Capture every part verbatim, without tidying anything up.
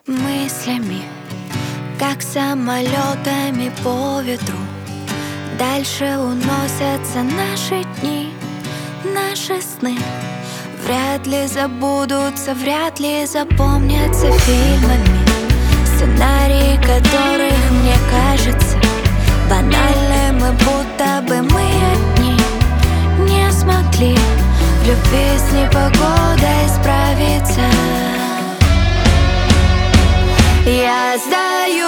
мыслями, как самолетами по ветру. Дальше уносятся наши дни, наши сны. Вряд ли забудутся, вряд ли запомнятся фильмами. Сценарии, которых, мне кажется, банальны мы, будто бы мы одни. Не смогли в любви с непогодой справиться. Я сдаюсь,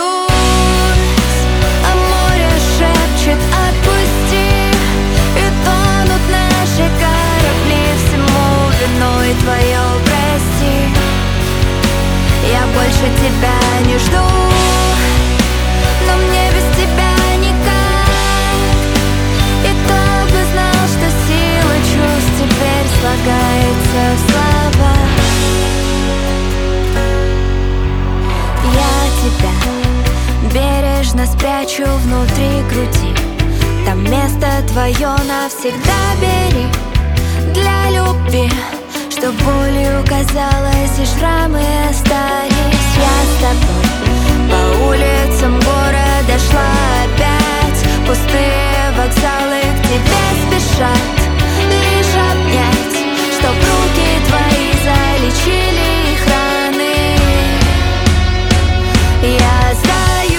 а море шепчет: отпусти. И тонут наши корабли, всему виной твое прости. Я больше тебя не жду, но мне без тебя никак. И кто бы знал, что сила чувств теперь слагается в слова. Я тебя бережно спрячу внутри груди. Там место твое навсегда бери. Для любви, что болью казалось, и шрамы остались. Я с тобой по улицам города шла опять. Пустые вокзалы к тебе спешат лишь обнять, чтоб руки твои залечили их раны. Я сдаюсь,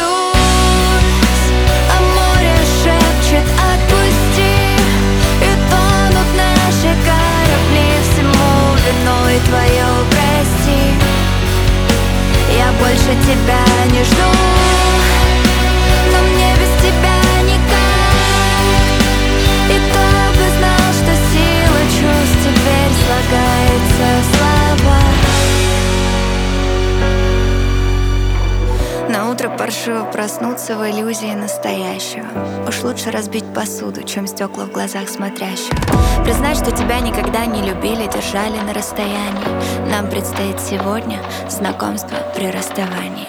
а море шепчет: отпусти. И тонут наши корабли, всему виной твое прости. Я больше тебя не жду, но мне без тебя никак. И кто бы знал, что сила чувств теперь слагается в слова. На утро паршиво проснуться в иллюзии настоящего. Уж лучше разбить посуду, чем стекла в глазах смотрящего. Признать, что тебя никогда не любили, держали на расстоянии. Нам предстоит сегодня знакомство при расставании.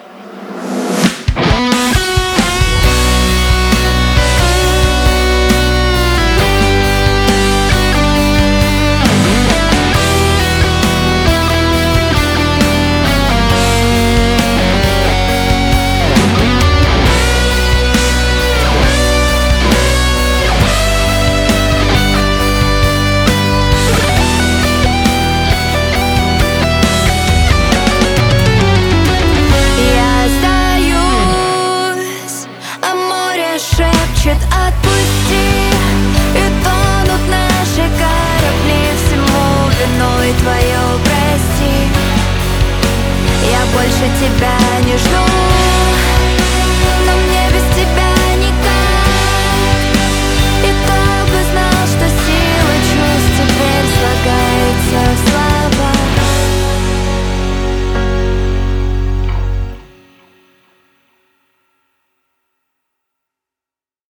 Отпусти, и тонут наши корабли, всему виной твое прости. Я больше тебя не жду.